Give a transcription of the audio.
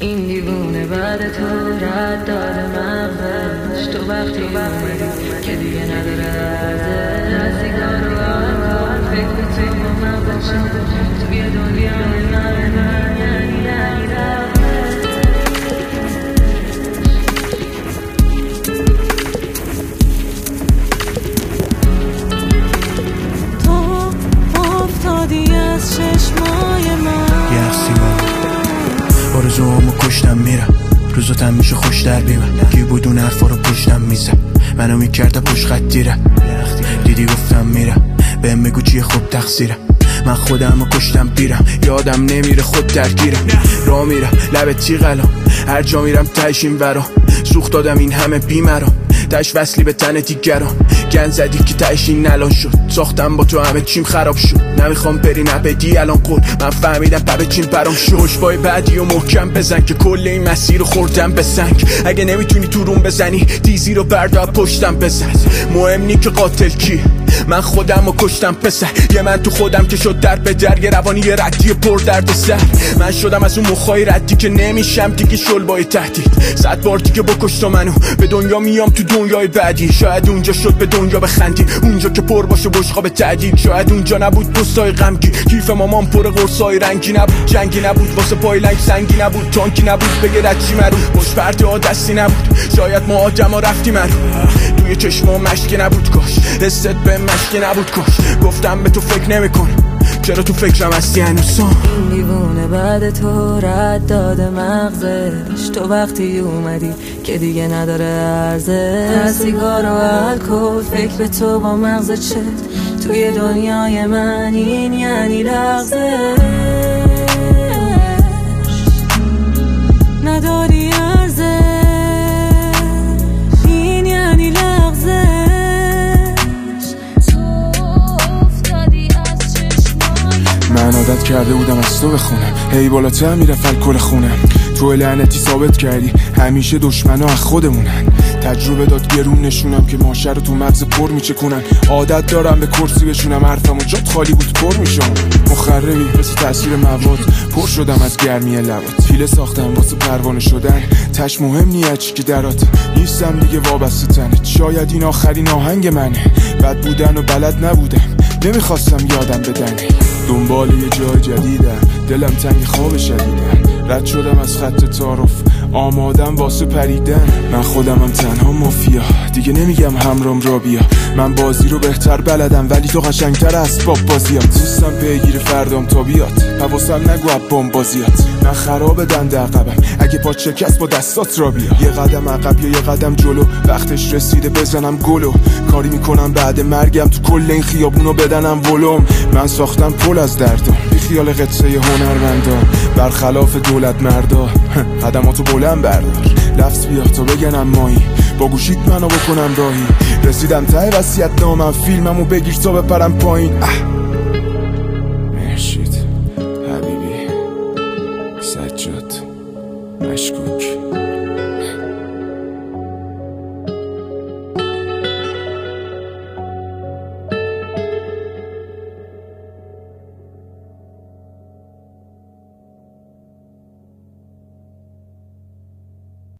این دیوونه بعد تو رد داده مغزش. تو وقتی اومدی که دیگه نداره ارزش. از سیگار و آلکل فکر به تو با مغزش توی دنیای من یعنی تو افتادی از چشمای من. یه سیگار آرزوامو کشتم میرم روزاتم میشه خوش در بیمم. کی بود اون حرفا رو پشتم میزه منو میکرده پشت خط دیره. دیدی گفتم میرم بهم میگو چیه خوب تقصیرم. من خودمو کشتم بیرم یادم نمیره خود درگیرم. راه میرم لب تیغلام هر جا میرم تهش این ورا. سوخت دادم این همه بیمرام تهش وصلی به تن دیگران. گن زدی که تهش این نلان شد. ساختم با تو همه چیم خراب شد. نمیخوام بری نبدی الان قول من فهمیدم پبه چین برام شد. پشتبای بعدی و محکم بزن که کل این مسیر رو خوردم به سنگ. اگه نمیتونی تو روم بزنی دیزی رو بردار پشتم بزن. مهم نی که قاتل کی من خودم رو کشتم پسر. یه من تو خودم که شد در به در. یه روانی یه ردی پر درد سر. من شدم از اون مخای ردی که نمیشم دیگه شلبای تهدید. 100 بار دیگه بکش تو منو به دنیا میام تو دنیای بعدی. شاید اونجا شد به دنیا بخندی اونجا که پر باشه بشقاب تعدید. شاید اونجا نبود پستای غمگی کیف مامان پر قرصای رنگی نبود. جنگی نبود واسه پایلنگ سنگی نبود. تانکی نبود بگه رچی مرو خوش پرده ها دستی نبود. شاید ما آدم ها رفتی مرو توی چشما مشکی نبود. کاش دستت به مشکی نبود. کاش گفتم به تو فکر نمیکن چرا تو فکرم هستی هنوزم. این دیوونه بعد تو رد داده مغزش. تو وقتی اومدی که دیگه نداره ارزش. از سیگار و الکل فکر به تو با مغز چت. توی دنیای من این یعنی لغزش. نداری ارزش این یعنی لغزش. من عادت کرده بودم از تو بخونم هی بالاتر میرفت الکل خونم. تو لعنتی ثابت کردی همیشه دشمنا از خودمونن. تجربه داد گرون نشونم که ماشه رو تو مغز پر میچکونن. عادت دارم به کرسی بشونم حرفمو جات خالی بود پر میشم. مخربی مثل تاثیر مواد پر شدم از گرمی لبات. پیله ساختم واسه پروانه شدن تش مهم نیه چی که درات نیستم دیگه وابسته تنت. شاید این آخرین آهنگ منه. بد بودن و بلد نبودم نمیخواستم یادم بدنی. دنبال یه جای جدیدم دلم تنگ خواب شدیدم. رد شدم از خط تعارف آمادم واسه پریدن. من خودمم تنها مافیا دیگه نمیگم همرام را بیا. من بازی رو بهتر بلدم ولی تو قشنگتر اسباب بازیات. دوستم پیگیر فردام تا بیاد حواسم نگو ابام بازیات. من خراب دنده عقبم اگه پا شکست با دستات را بیا. یه قدم عقب یا یه قدم جلو وقتش رسیده بزنم گلو. کاری میکنم بعد مرگم تو کل این خیابونو بدنم ولوم. من ساختم پل از دردم بی خیال قصه هنرمندان برخلاف دولت مردا. قدماتو بلند بردار لفظ بیا تا بگنم مایی با گوشیت منو بکنم راهی. رسیدم ته وصیت نامم فیلممو بگیر تا بپرم پایین.